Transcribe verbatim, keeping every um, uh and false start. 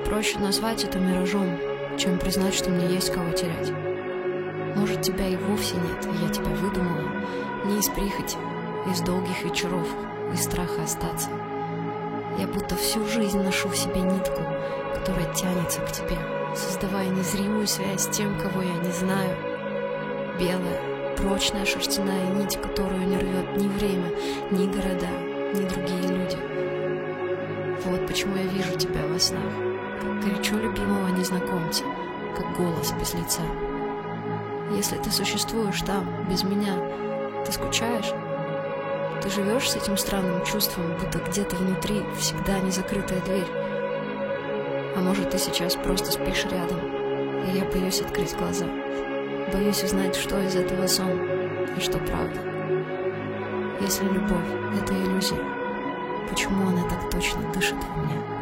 проще назвать это миражом, чем признать, что мне есть кого терять. Может, тебя и вовсе нет, и я тебя выдумала, не из прихоти, из долгих вечеров, из страха остаться. Я будто всю жизнь ношу в себе нитку, которая тянется к тебе, создавая незримую связь с тем, кого я не знаю. Белая, прочная шерстяная нить, которую не рвет ни время, ни города, ни другие люди. Вот почему я вижу тебя во снах, как горячо любимого незнакомца, как голос без лица. Если ты существуешь там, без меня, ты скучаешь? Ты живешь с этим странным чувством, будто где-то внутри всегда незакрытая дверь. А может, ты сейчас просто спишь рядом, и я боюсь открыть глаза. Боюсь узнать, что из этого сон, а что правда. Если любовь — это иллюзия, почему она так точно дышит во мне?